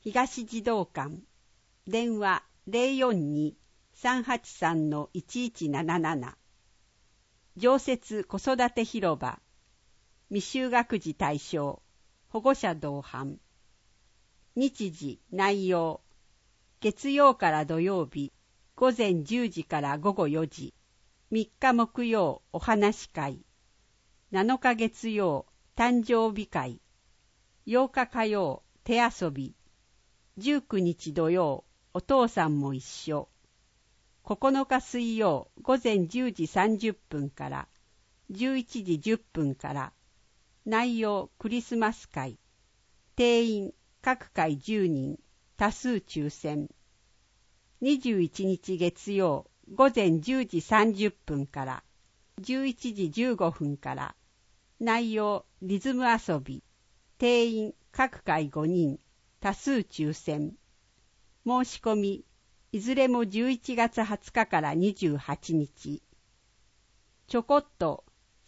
東児童館電話 042-383-1177 常設子育て広場未就学児対象保護者同伴日時内容月曜から土曜日午前10時から午後4時3日木曜お話会7日月曜誕生日会8日火曜手遊び19日土曜お父さんも一緒9日水曜午前10時30分から11時10分から内容クリスマス会定員各回10人多数抽選21日月曜午前10時30分から11時15分から内容リズム遊び定員各回5人多数抽選申し込みいずれも11月20日から28日ちょこっと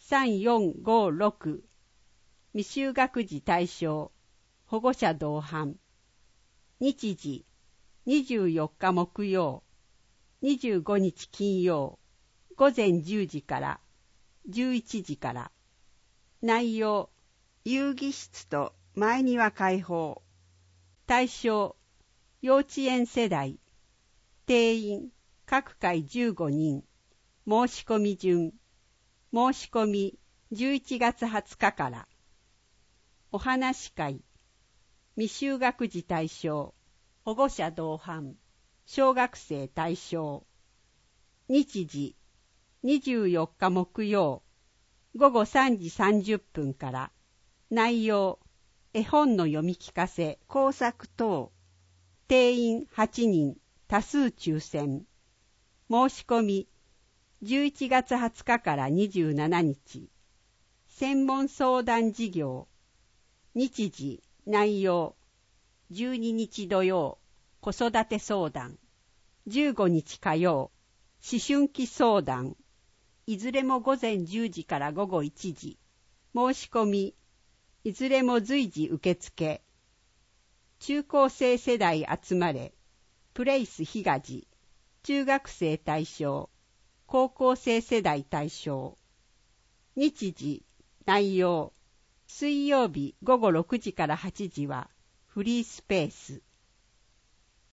3456未就学児対象保護者同伴日時24日木曜25日金曜午前10時から11時から内容遊戯室と前庭開放対象幼稚園世代定員各回15人申し込み順申し込み11月20日からお話会未就学児対象保護者同伴小学生対象日時24日木曜午後3時30分から内容絵本の読み聞かせ工作等定員8人多数抽選申し込み11月20日から27日専門相談事業日時内容12日土曜子育て相談15日火曜思春期相談いずれも午前10時から午後1時申し込みいずれも随時受付中高生世代集まれプレイス東中学生対象高校生世代対象日時内容水曜日午後6時から8時はフリースペース